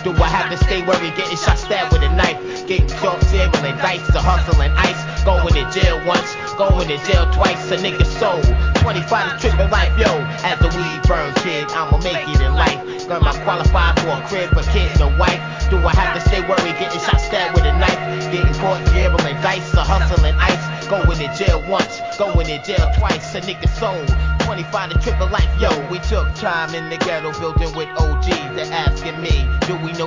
Do I have to stay worried, getting shot, stabbed with a knife? Getting caught, gambling dice, to hustling ice. Going to jail once, going to jail twice. A nigga sold 25 to tripping life, yo. As the weed burn, kid, I'ma make it in life. Gonna qualify for a crib, a kid and a wife. Do I have to stay worried, getting shot, stabbed with a knife? Getting caught, gambling dice, to hustling ice. Going to jail once, going to jail twice. A nigga sold 25 to triple life, yo. We took time in the ghetto building with OGs. They're asking me, do we know